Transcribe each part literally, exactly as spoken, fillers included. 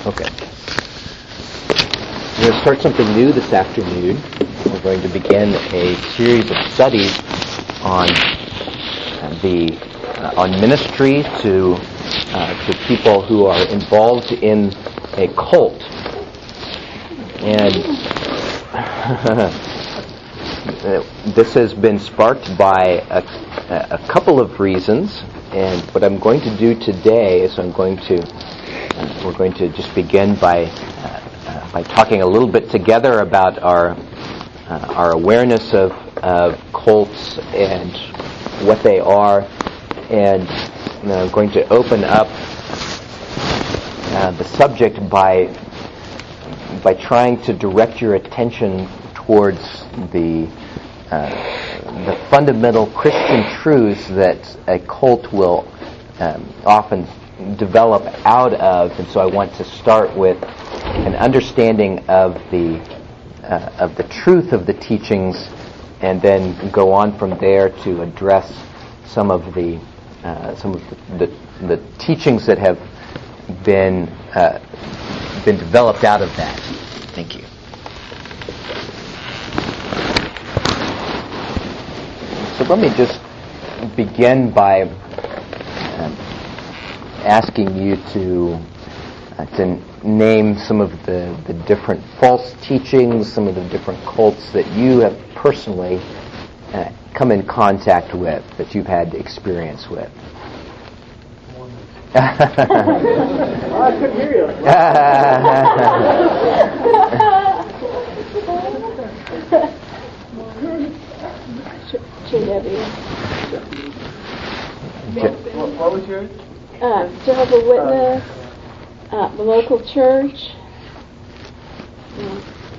Okay. We're going to start something new this afternoon. We're going to begin a series of studies on uh, the uh, on ministry to uh, to people who are involved in a cult. And this has been sparked by a, a couple of reasons. And what I'm going to do today is I'm going to uh, we're going to just begin by uh, uh, by talking a little bit together about our uh, our awareness of of cults and what they are, and you know, I'm going to open up uh, the subject by by trying to direct your attention towards the uh, the fundamental Christian truths that a cult will um, often develop out of, and so I want to start with an understanding of the uh, of the truth of the teachings, and then go on from there to address some of the uh, some of the, the, the teachings that have been uh, been developed out of that. Thank you. So let me just begin by um, asking you to uh, to name some of the, the different false teachings, some of the different cults that you have personally uh, come in contact with, that you've had experience with. Oh, I couldn't hear you. J W. What, what was yours? Uh, Jehovah's Witness, uh, the local church. Yeah,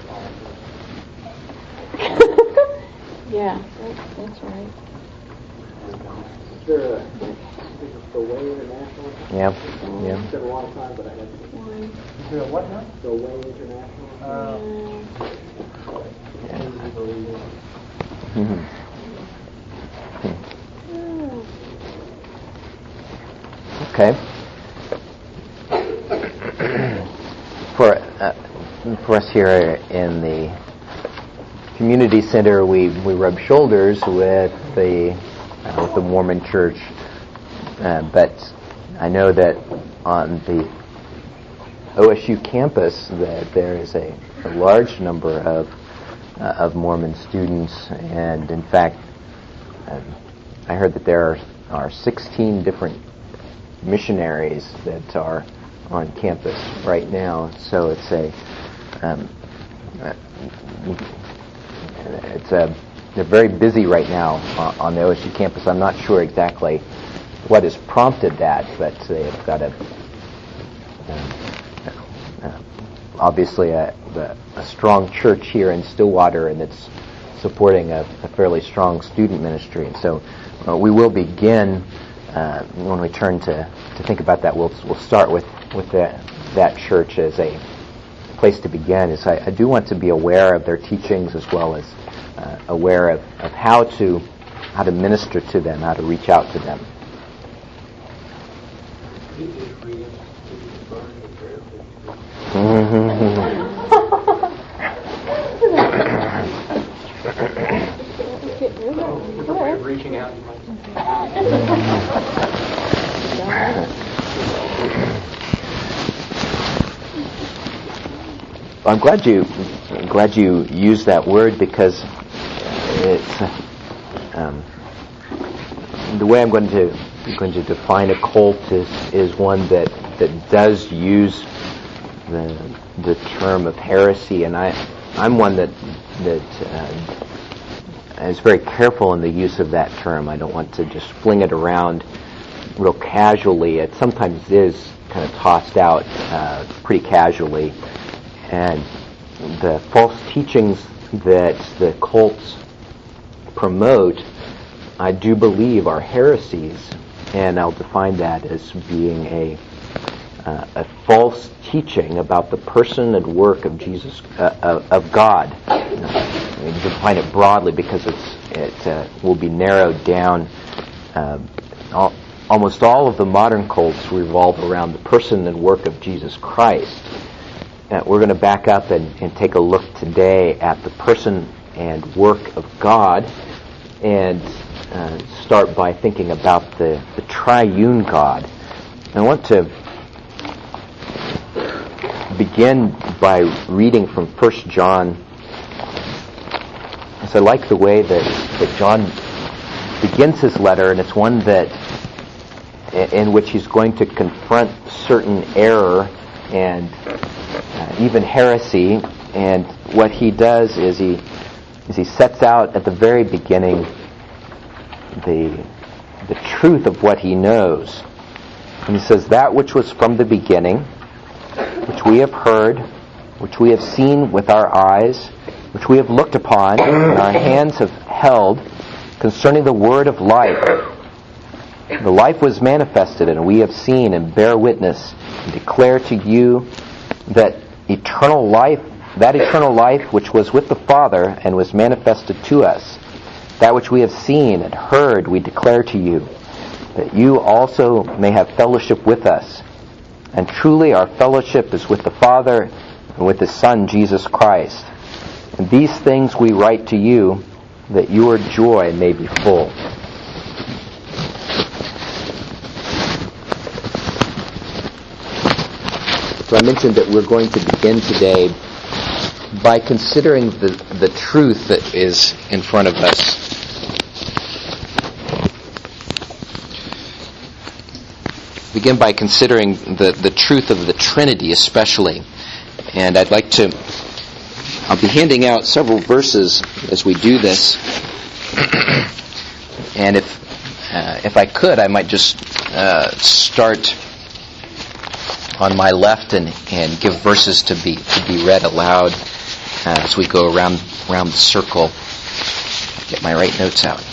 yeah that, that's right. Is there a, is it the Way International? Yeah, yeah. It's been a long time, but I had to. Is there a what now? The Way International. Uh, yeah. Mm-hmm. Okay. For uh, for us here in the community center, we, we rub shoulders with the uh, with the Mormon Church, uh, but I know that on the O S U campus that there is a, a large number of uh, of Mormon students, and in fact, um, I heard that there are, are sixteen different missionaries that are on campus right now. So it's a um, uh, it's a they're very busy right now on, on the O S U campus. I'm not sure exactly what has prompted that, but they've got a um, uh, obviously a, a, a strong church here in Stillwater, and it's supporting a, a fairly strong student ministry. And so uh, we will begin uh, when we turn to, to think about that. We'll we'll start with with the, that church as a place to begin. Is I, I do want to be aware of their teachings, as well as uh, aware of, of how to how to minister to them, how to reach out to them. Reaching out. I'm glad you I'm glad you used that word, because it's um, the way I'm going to I'm going to define a cult is is one that, that does use the the term of heresy, and I I'm one that that uh, is very careful in the use of that term. I don't want to just fling it around real casually. It sometimes is kind of tossed out uh, pretty casually, and the false teachings that the cults promote, I do believe, are heresies, and I'll define that as being a uh, a false teaching about the person and work of Jesus, uh, of, of God. You know, we define it broadly because it's it uh, will be narrowed down. Uh, all, Almost all of the modern cults revolve around the person and work of Jesus Christ. uh, we're going to back up and, and take a look today at the person and work of God, and uh, start by thinking about the, the triune God. I want to begin by reading from First John. As I like the way that, that John begins his letter, and it's one that in which he's going to confront certain error and uh, even heresy. And what he does is he is he sets out at the very beginning the the truth of what he knows. And he says, that which was from the beginning, which we have heard, which we have seen with our eyes, which we have looked upon, and our hands have held, concerning the word of life. The life was manifested, and we have seen and bear witness and declare to you that eternal life, that eternal life which was with the Father and was manifested to us. That which we have seen and heard we declare to you, that you also may have fellowship with us. And truly our fellowship is with the Father and with His Son, Jesus Christ. And these things we write to you, that your joy may be full. So I mentioned that we're going to begin today by considering the, the truth that is in front of us. Begin by considering the, the truth of the Trinity especially. And I'd like to, I'll be handing out several verses as we do this. And if uh, if I could, I might just uh, start on my left and, and give verses to be to be read aloud uh, as we go around around the circle. Get my right notes out.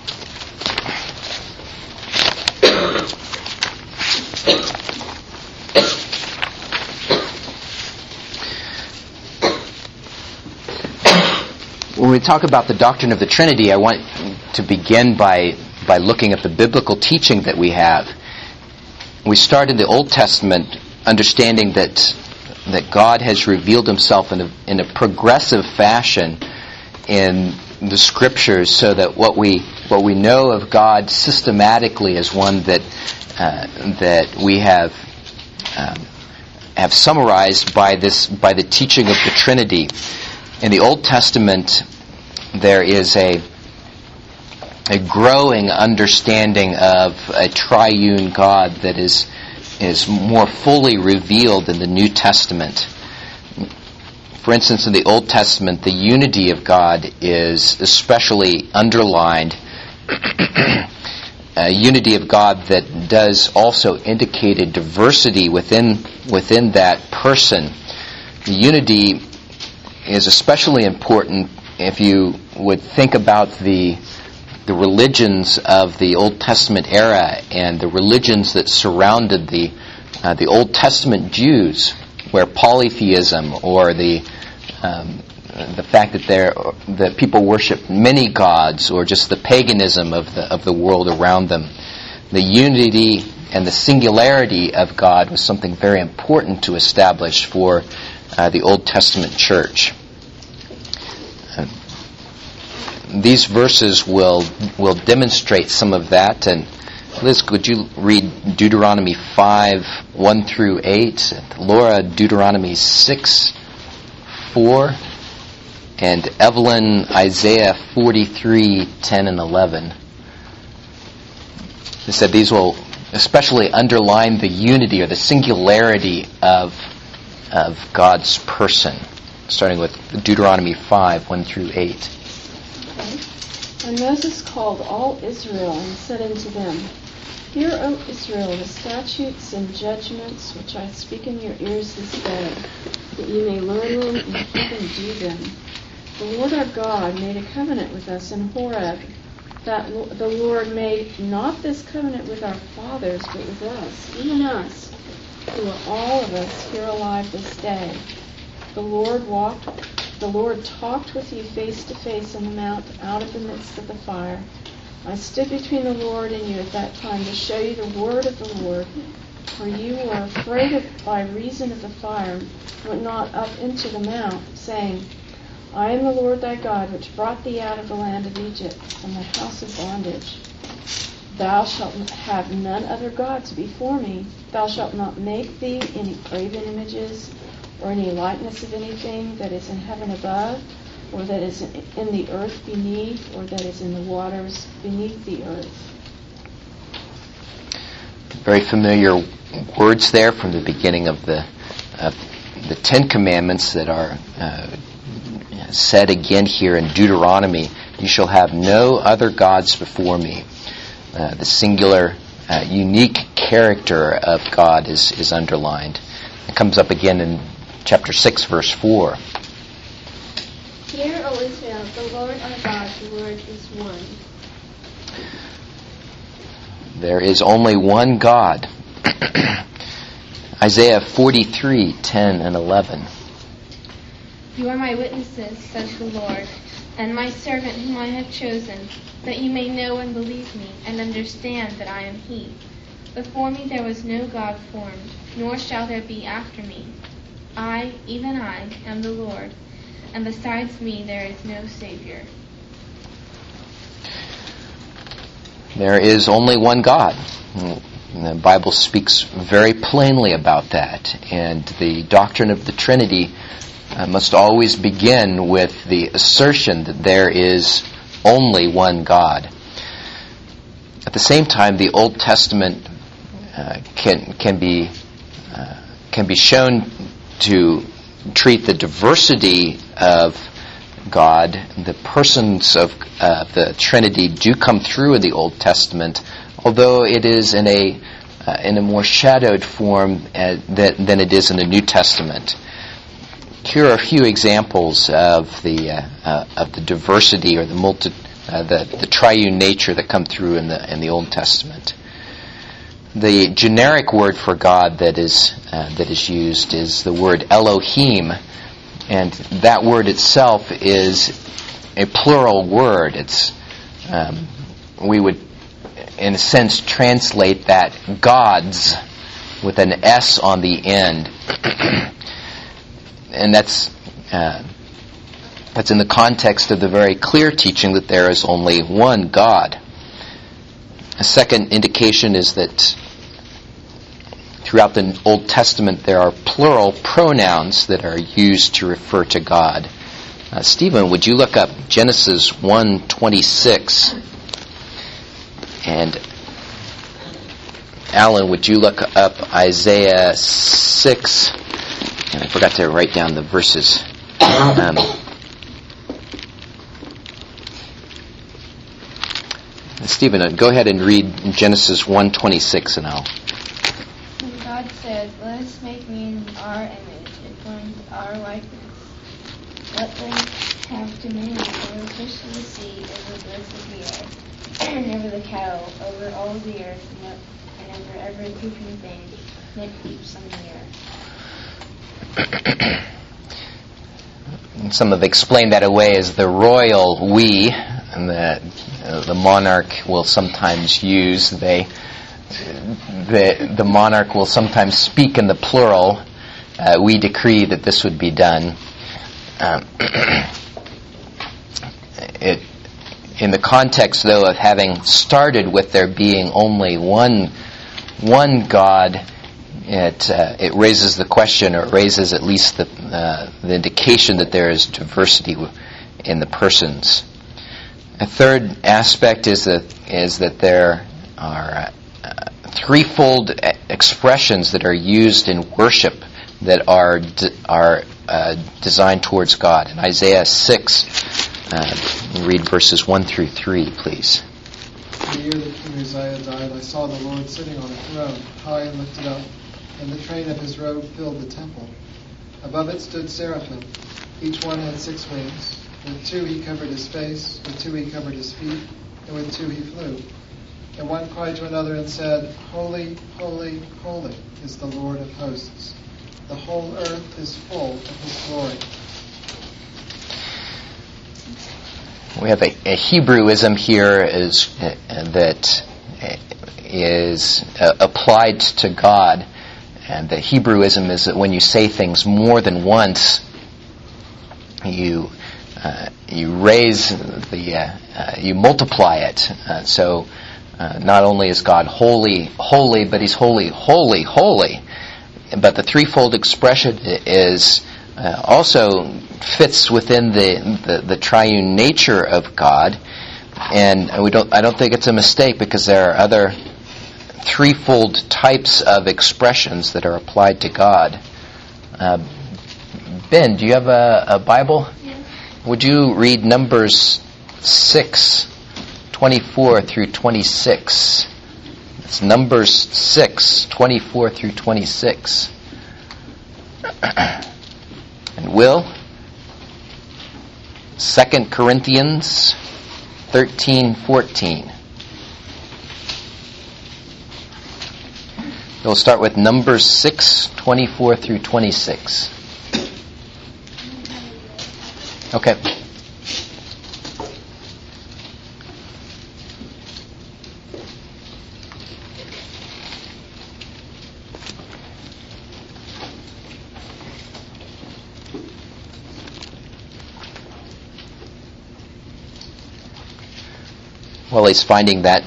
When we talk about the doctrine of the Trinity, I want to begin by by looking at the biblical teaching that we have. We start in the Old Testament understanding that that God has revealed Himself in a, in a progressive fashion in the Scriptures, so that what we what we know of God systematically is one that uh, that we have um, have summarized by this by the teaching of the Trinity. In the Old Testament, there is a a growing understanding of a triune God that is is more fully revealed in the New Testament. For instance, in the Old Testament, the unity of God is especially underlined. A unity of God that does also indicate a diversity within within that person. The unity is especially important if you would think about the the religions of the Old Testament era and the religions that surrounded the uh, the Old Testament Jews, where polytheism or the um, the fact that there that people worship many gods, or just the paganism of the of the world around them. The unity and the singularity of God was something very important to establish for uh, the Old Testament church. Uh, these verses will will demonstrate some of that. And Liz, could you read Deuteronomy five, one through eight? Laura, Deuteronomy six, four. And Evelyn, Isaiah forty-three, ten and eleven. They said these will especially underline the unity or the singularity of of God's person. Starting with Deuteronomy five, one through eight. Okay. And Moses called all Israel and said unto them, Hear, O Israel, the statutes and judgments which I speak in your ears this day, that ye may learn them and keep and do them. The Lord our God made a covenant with us in Horeb, that the Lord made not this covenant with our fathers, but with us, even us, who are all of us here alive this day. The Lord walked, the Lord talked with you face to face on the mount out of the midst of the fire. I stood between the Lord and you at that time to show you the word of the Lord, For you were afraid of, by reason of the fire, went not up into the mount, saying, I am the Lord thy God, which brought thee out of the land of Egypt, from the house of bondage. Thou shalt have none other gods before me. Thou shalt not make thee any graven images, or any likeness of anything that is in heaven above, or that is in the earth beneath, or that is in the waters beneath the earth. Very familiar words there from the beginning of the uh, the Ten Commandments that are uh, said again here in Deuteronomy. You shall have no other gods before me. Uh, the singular, uh, unique character of God is, is underlined. It comes up again in chapter six, verse four. Hear, O Israel, the Lord our God, the Lord is one. There is only one God. Isaiah forty-three, ten and eleven. You are my witnesses, says the Lord, and my servant whom I have chosen, that you may know and believe me, and understand that I am He. Before me there was no God formed, nor shall there be after me. I, even I, am the Lord, and besides me there is no Savior. There is only one God. The Bible speaks very plainly about that, and the doctrine of the Trinity uh, must always begin with the assertion that there is only one God. At the same time, the Old Testament uh, can can be uh, can be shown to treat the diversity of God. The persons of uh, the Trinity do come through in the Old Testament, although it is in a uh, in a more shadowed form uh, that, than it is in the New Testament. Here are a few examples of the uh, uh, of the diversity or the multi uh, the the triune nature that come through in the in the Old Testament. The generic word for God that is uh, that is used is the word Elohim. And that word itself is a plural word. It's um, we would, in a sense, translate that gods with an S on the end, and that's uh, that's in the context of the very clear teaching that there is only one God. A second indication is that throughout the Old Testament, there are plural pronouns that are used to refer to God. Uh, Stephen, would you look up Genesis one twenty-six? And Alan, would you look up Isaiah six? And I forgot to write down the verses. Um, Stephen, go ahead and read Genesis one twenty-six, and I'll... God said, let us make man in our image, according to our likeness. Let them have dominion over the fish of the sea, over the birds of the air, and over the cattle, over all the earth, and over every creeping thing that keeps on the earth. Some have explained that away as the royal we, and that uh, the monarch will sometimes use. They The, the monarch will sometimes speak in the plural. Uh, we decree that this would be done. Um, it, in the context, though, of having started with there being only one one God, it uh, it raises the question, or it raises at least the uh, the indication that there is diversity in the persons. A third aspect is that is that there are Uh, threefold expressions that are used in worship that are de- are uh, designed towards God. In Isaiah six, uh, read verses one through three, please. The year that King Uzziah died, I saw the Lord sitting on a throne, high and lifted up, and the train of his robe filled the temple. Above it stood seraphim. Each one had six wings. With two he covered his face, with two he covered his feet, and with two he flew. And one cried to another and said, Holy, holy, holy is the Lord of hosts. The whole earth is full of his glory. We have a, a Hebrewism here is uh, that is uh, applied to God. And the Hebrewism is that when you say things more than once, you uh, you raise the uh, uh, you multiply it. Uh, so uh, not only is God holy, holy, but He's holy, holy, holy. But the threefold expression is uh, also fits within the, the the triune nature of God, and we don't. I don't think it's a mistake, because there are other threefold types of expressions that are applied to God. Uh, Ben, do you have a, a Bible? Yes. Would you read Numbers six, twenty-four through twenty-six? It's Numbers six, twenty-four through twenty-six. And Will, Second Corinthians thirteen, fourteen. We'll start with Numbers six, twenty-four through twenty-six. Okay. While he's finding that,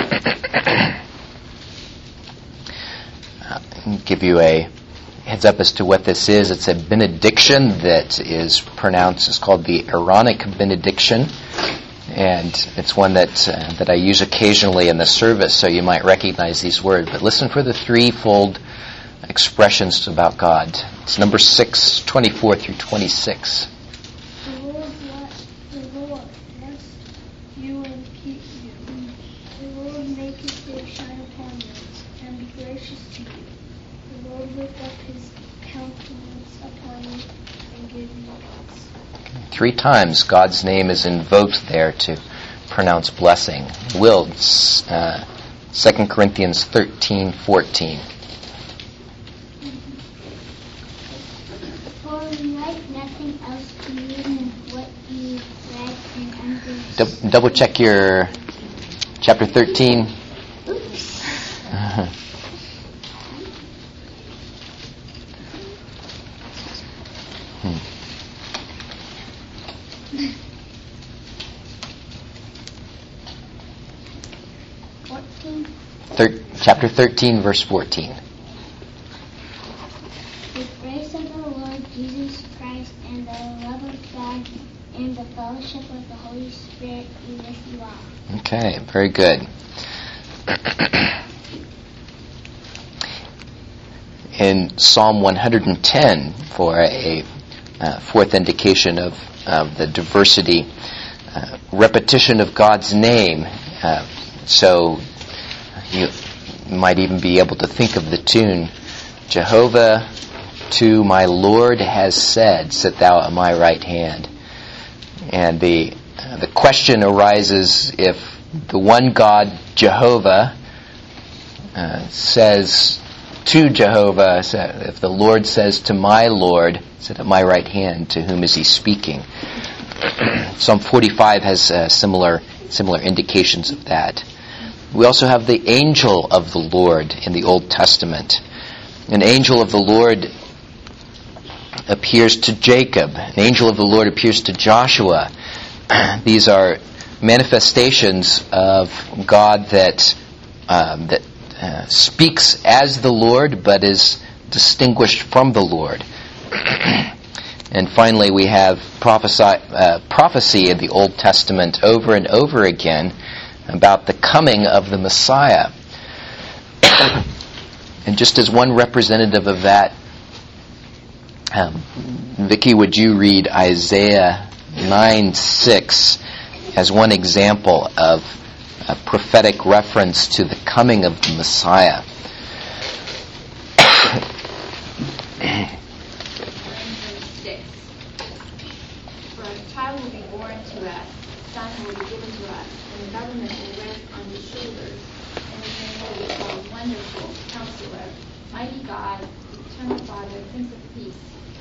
I'll give you a heads up as to what this is. It's a benediction that is pronounced, it's called the Aaronic benediction, and it's one that uh, that I use occasionally in the service, so you might recognize these words. But listen for the threefold expressions about God. It's number six, twenty-four through twenty-six. The Lord bless, the Lord bless you and keep you. The Lord make His face shine upon you and be gracious to you. The Lord lift up His countenance upon you and give you peace. Three times God's name is invoked there to pronounce blessing. Will, uh, Second Corinthians thirteen, fourteen. For we write nothing else to you than what you read and understood. Du- double check your chapter thirteen. Oops. Uh-huh. Hmm. fourteen. Thir- chapter thirteen, verse fourteen. The grace of the Lord Jesus Christ and the love of God and the fellowship of the Holy Spirit be with you all. Okay, very good. In Psalm one hundred ten, for a uh, fourth indication of, of the diversity, uh, repetition of God's name. Uh, so you might even be able to think of the tune, Jehovah to my Lord has said, sit thou at my right hand. And the uh, the question arises, if the one God, Jehovah, uh, says to Jehovah, if the Lord says to my Lord, sit at my right hand, to whom is he speaking? Psalm forty-five has uh, similar similar indications of that. We also have the angel of the Lord in the Old Testament. An angel of the Lord appears to Jacob. An angel of the Lord appears to Joshua. These are manifestations of God that um, that uh, speaks as the Lord, but is distinguished from the Lord. And finally, we have prophesy, uh, prophecy in the Old Testament over and over again about the coming of the Messiah. And just as one representative of that, um, Vicki, would you read Isaiah nine six as one example of a prophetic reference to the coming of the Messiah? For a child will be born to us, a son will be given to us, and the government will rest on his shoulders, and his name will be called Wonderful, Counselor, Mighty God, Eternal Father, Prince of Peace.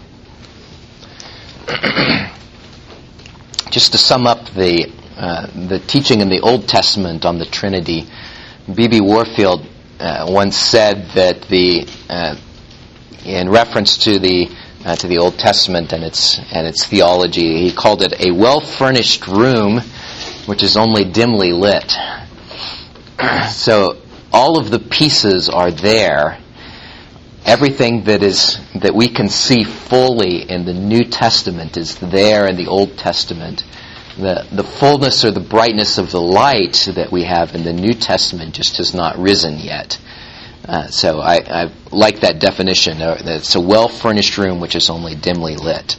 Just to sum up the uh, the teaching in the Old Testament on the Trinity, B B Warfield uh, once said that the uh, in reference to the uh, to the Old Testament and its and its theology, he called it a well-furnished room which is only dimly lit. So all of the pieces are there. Everything that is that we can see fully in the New Testament is there in the Old Testament. The the fullness or the brightness of the light that we have in the New Testament just has not risen yet. Uh, so I, I like that definition. Uh, that it's a well-furnished room which is only dimly lit.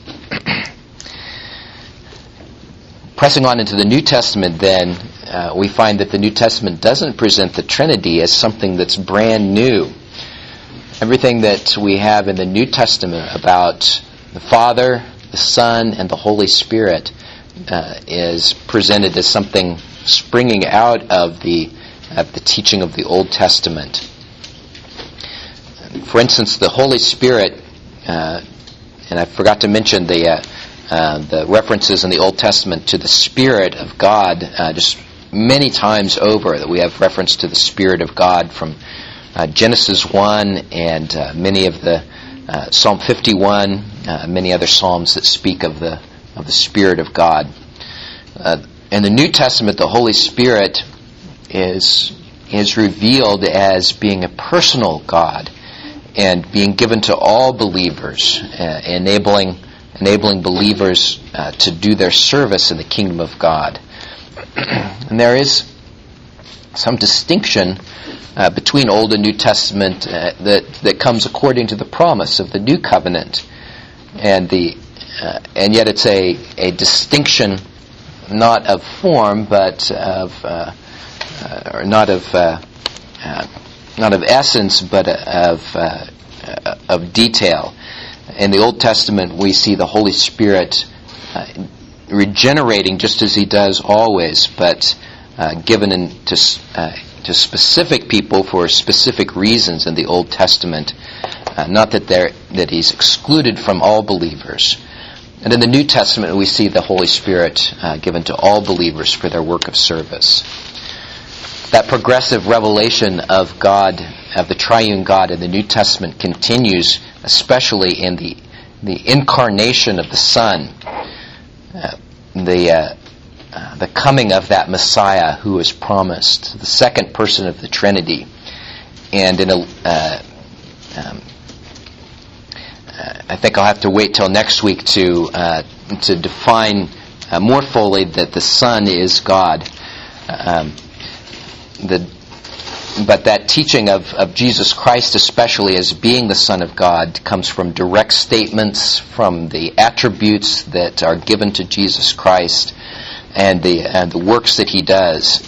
Pressing on into the New Testament, then, uh, we find that the New Testament doesn't present the Trinity as something that's brand new. Everything that we have in the New Testament about the Father, the Son, and the Holy Spirit uh, is presented as something springing out of the of the teaching of the Old Testament. For instance, the Holy Spirit, uh, and I forgot to mention the uh, uh, the references in the Old Testament to the Spirit of God, uh, just many times over that we have reference to the Spirit of God from Uh, Genesis one and uh, many of the uh, Psalm fifty-one, uh, many other psalms that speak of the of the Spirit of God. Uh, in the New Testament, the Holy Spirit is is revealed as being a personal God and being given to all believers, uh, enabling enabling believers uh, to do their service in the kingdom of God. And there is some distinction Uh, between Old and New Testament uh, that that comes according to the promise of the New Covenant, and the uh, and yet it's a a distinction not of form but of uh, uh, or not of uh, uh, not of essence but of uh, uh, of detail. In the Old Testament, we see the Holy Spirit uh, regenerating just as He does always, but uh, given in to uh, to specific people for specific reasons in the Old Testament, uh, not that they're, that He's excluded from all believers. And in the New Testament, we see the Holy Spirit uh, given to all believers for their work of service. That progressive revelation of God, of the triune God in the New Testament continues, especially in the the incarnation of the Son, uh, the uh, Uh, the coming of that Messiah who is promised, the second person of the Trinity. And in a, uh, um, uh, I think I'll have to wait till next week to uh, to define uh, more fully that the Son is God. Um, the but that teaching of, of Jesus Christ, especially as being the Son of God, comes from direct statements from the attributes that are given to Jesus Christ and the and the works that He does.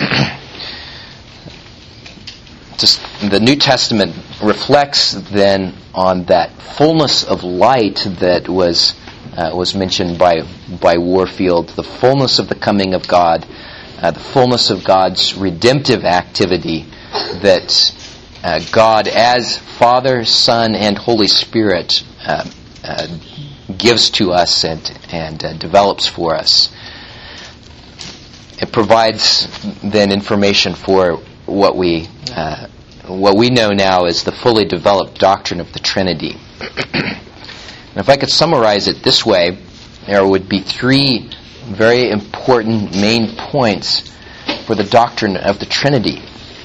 Just, the New Testament reflects then on that fullness of light that was uh, was mentioned by by Warfield, the fullness of the coming of God, uh, the fullness of God's redemptive activity that uh, God as Father, Son, and Holy Spirit uh, uh, gives to us and and uh, develops for us. It provides then information for what we uh, what we know now as the fully developed doctrine of the Trinity. And if I could summarize it this way, there would be three very important main points for the doctrine of the Trinity.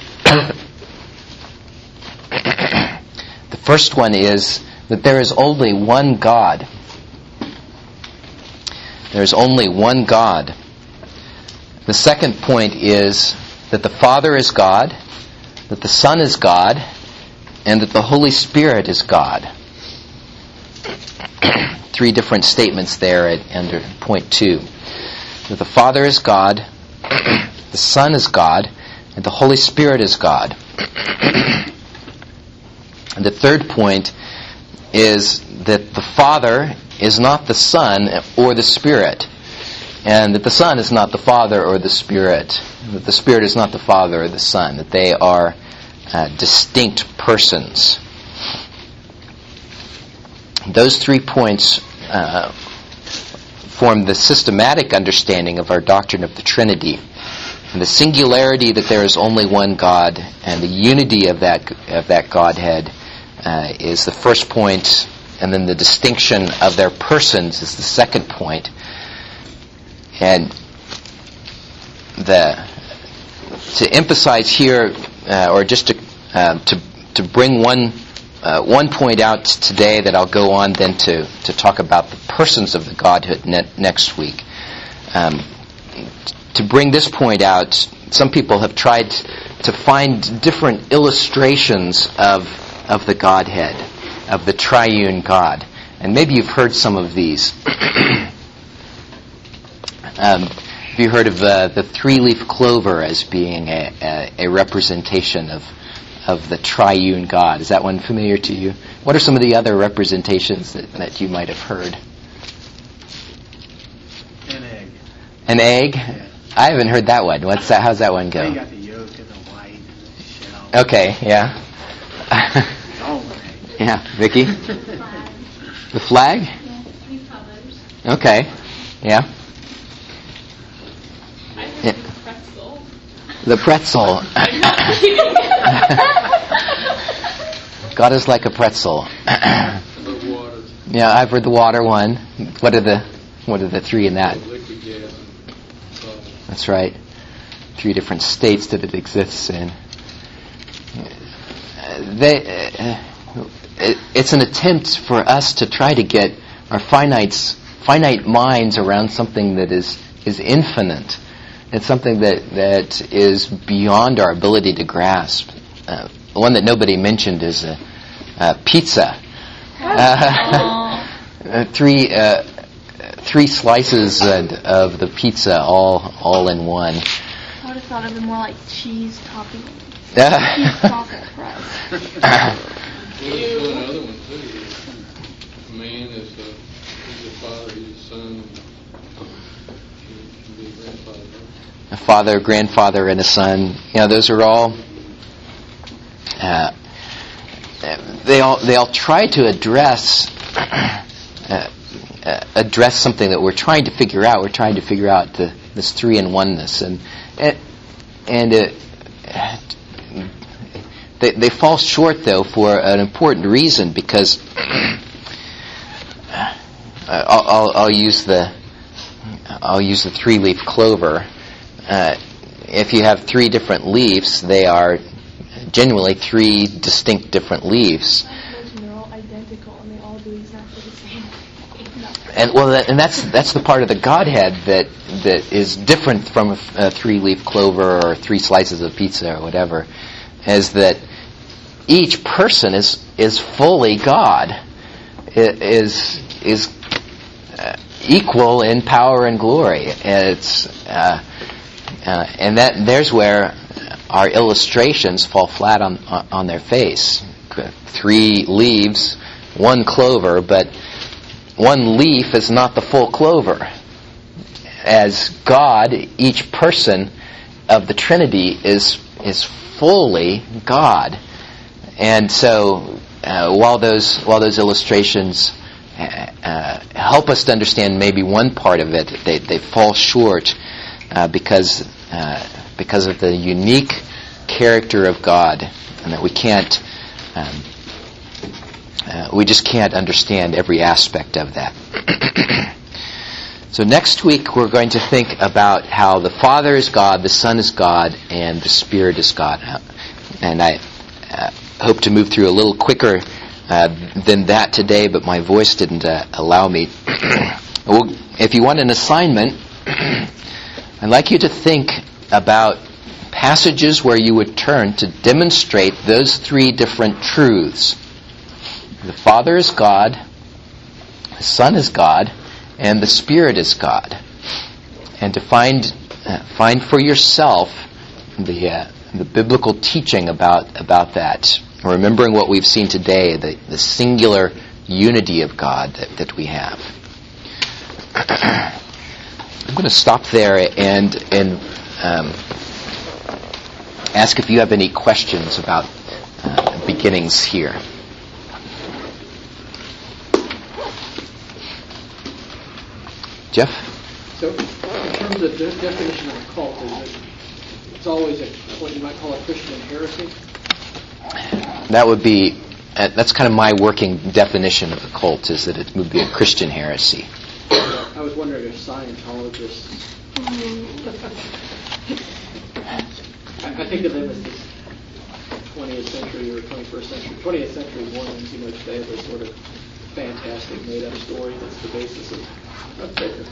The first one is that there is only one God. There is only one God. The second point is that the Father is God, that the Son is God, and that the Holy Spirit is God. Three different statements there at, under point two. That the Father is God, the Son is God, and the Holy Spirit is God. And the third point is that the Father is not the Son or the Spirit, and that the Son is not the Father or the Spirit, that the Spirit is not the Father or the Son, that they are uh, distinct persons. Those three points uh, form the systematic understanding of our doctrine of the Trinity. and the singularity that there is only one God, and the unity of that of that Godhead uh, is the first point, and then the distinction of their persons is the second point. And the to emphasize here, uh, or just to uh, to to bring one uh, one point out today that I'll go on then to to talk about the persons of the Godhead ne- next week. Um, to bring this point out, some people have tried to find different illustrations of of the Godhead, of the triune God, and maybe you've heard some of these. um, Have you heard of uh, the three-leaf clover as being a, a, a representation of of the triune God? Is that one familiar to you? What are some of the other representations that, that you might have heard? An egg. An egg? Yeah. I haven't heard that one. What's that? How's that one go? You got the yolk and the white and the shell. Okay, yeah. It's all one egg. Yeah, Vicki? Flag. The flag? Yeah, three colors. Okay, yeah. I heard Yeah. the pretzel. The pretzel. God is like a pretzel. Yeah, I've heard the water one. What are the what are the three in that? That's right. Three different states that it exists in. Uh, they, uh, it, it's an attempt for us to try to get our finite finite minds around something that is is infinite. It's something that, that is beyond our ability to grasp. Uh, one that nobody mentioned is uh, uh, pizza. Uh, uh, three uh, three slices uh, of the pizza, all all in one. I would have thought of it more like cheese topping. Uh, Cheese topper crust. Well, there's one other one too. Man is a, he's a father, he's a son, he can be a grandfather. a father, grandfather, and a son. You know, those are all. Uh, they all they all try to address uh, uh, address something that we're trying to figure out. We're trying to figure out the, this three in oneness, and and, and uh, they they fall short though for an important reason, because I'll, I'll, I'll use the I'll use the three-leaf clover. Uh, if you have three different leaves, they are genuinely three distinct different leaves. They're all identical and they all do exactly the same. And well, that, and that's that's the part of the Godhead that that is different from a, a three-leaf clover or three slices of pizza or whatever, is that each person is is fully God, it is is uh, equal in power and glory. It's uh, uh, and that there's where our illustrations fall flat on on their face. Three leaves, one clover, but one leaf is not the full clover. As God, each person of the Trinity is is fully God, and so uh, while those while those illustrations uh, uh, help us to understand maybe one part of it, they they fall short uh, because uh, because of the unique character of God, and that we can't. Um, Uh, we just can't understand every aspect of that. So next week we're going to think about how the Father is God, the Son is God, and the Spirit is God. And I uh, hope to move through a little quicker uh, than that today, but my voice didn't uh, allow me. Well, if you want an assignment, I'd like you to think about passages where you would turn to demonstrate those three different truths. The Father is God, the Son is God, and the Spirit is God. And to find uh, find for yourself the uh, the biblical teaching about about that, remembering what we've seen today, the, the singular unity of God that, that we have. I'm going to stop there and and um, ask if you have any questions about uh, beginnings here. Jeff? So, in terms of the definition of a cult, is it it's always a, what you might call a Christian heresy? That would be, uh, that's kind of my working definition of a cult, is that it would be a Christian heresy. I was wondering if Scientologists, I, I think of them as this twentieth century or twenty-first century, twentieth century Mormons, you know, today, this sort of fantastic made-up story that's the basis of, of faith.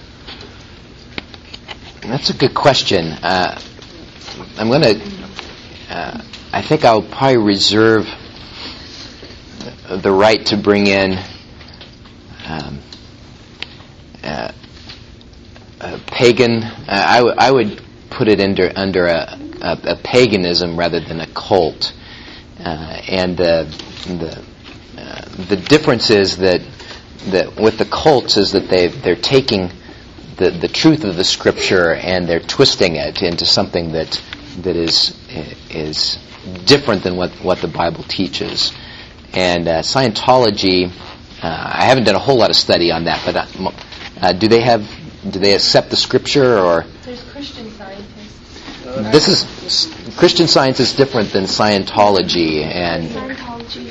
That's a good question. Uh, I'm going to, uh, I think I'll probably reserve the right to bring in um, uh, a pagan, uh, I, w- I would put it under, under a, a, a paganism rather than a cult. Uh, and the, the, uh, the difference is that, that with the cults is that they, they're taking the, the truth of the Scripture and they're twisting it into something that that is is different than what, what the Bible teaches. And uh, Scientology, uh, I haven't done a whole lot of study on that, but uh, uh, do they have do they accept the Scripture, or there's Christian scientists? This is Christian Science is different than Scientology, and Scientology.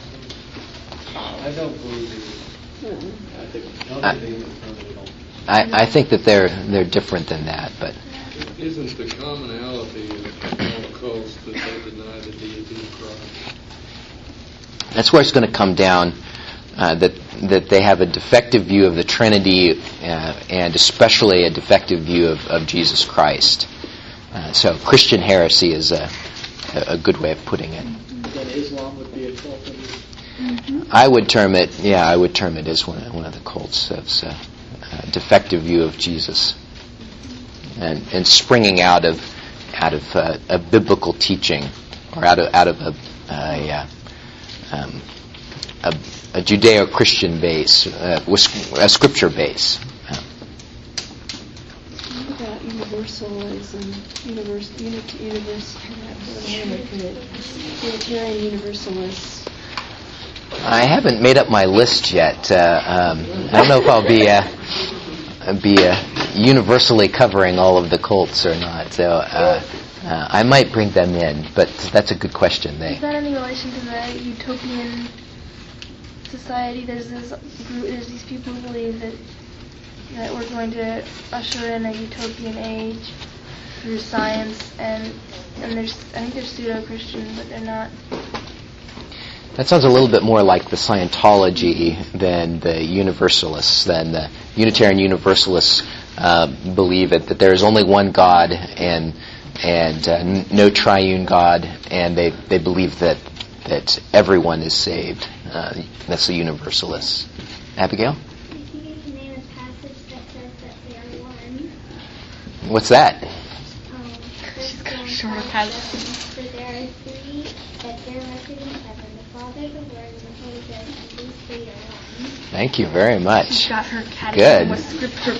I don't believe it. I think I, I, I think that they're they're different than that, but isn't the commonality of all cults that they deny the deity of Christ? that's where it's going to come down. Uh, that that they have a defective view of the Trinity, uh, and especially a defective view of, of Jesus Christ. Uh, so Christian heresy is a, a good way of putting it. Then Islam would be a cult. Mm-hmm. I would term it, yeah, I would term it as one, one of the cults. It's a, a defective view of Jesus, and and springing out of out of uh, a biblical teaching, or out of out of a a, um, a, a Judeo-Christian base, uh, a scripture base. What about universalism? Universe, unity, universe, Unitarian Universalists. I haven't made up my list yet. Uh, um, I don't know if I'll be uh, be uh, universally covering all of the cults or not. So uh, uh, I might bring them in, but that's a good question. They. Is that any relation to the utopian society? There's this group, there's these people who believe that that we're going to usher in a utopian age through science, and and there's I think they're pseudo-Christian, but they're not. That sounds a little bit more like the Scientology than the Universalists. Than the Unitarian Universalists uh, believe it, that there is only one God and and uh, n- no triune God, and they, they believe that that everyone is saved. Uh, that's the Universalists. Abigail? If you could name a passage that says that they are one. What's that? Um, She's got a short passage. For there are three that bear record in heaven: the Father, the Word, and the Holy Ghost, and these three are one. Thank you very much. She's got her Good. catechism with scripture.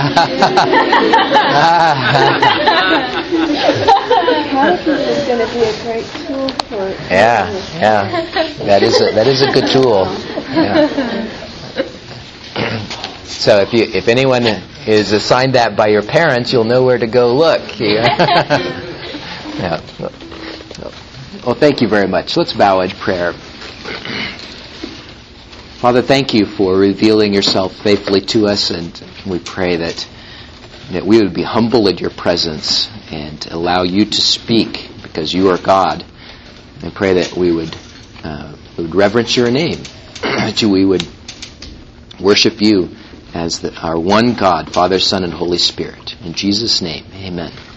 Catechism is going to be a great tool for it. Yeah, yeah. That is a, that is a good tool. Yeah. So if you if anyone is assigned that by your parents, you'll know where to go look. Yeah. Yeah. Well, thank you very much. Let's bow in prayer. Father, thank you for revealing yourself faithfully to us, and we pray that that we would be humble in your presence and allow you to speak, because you are God. I pray that we would uh, we would reverence your name, that we would worship you as the, our one God, Father, Son, and Holy Spirit. In Jesus' name, amen.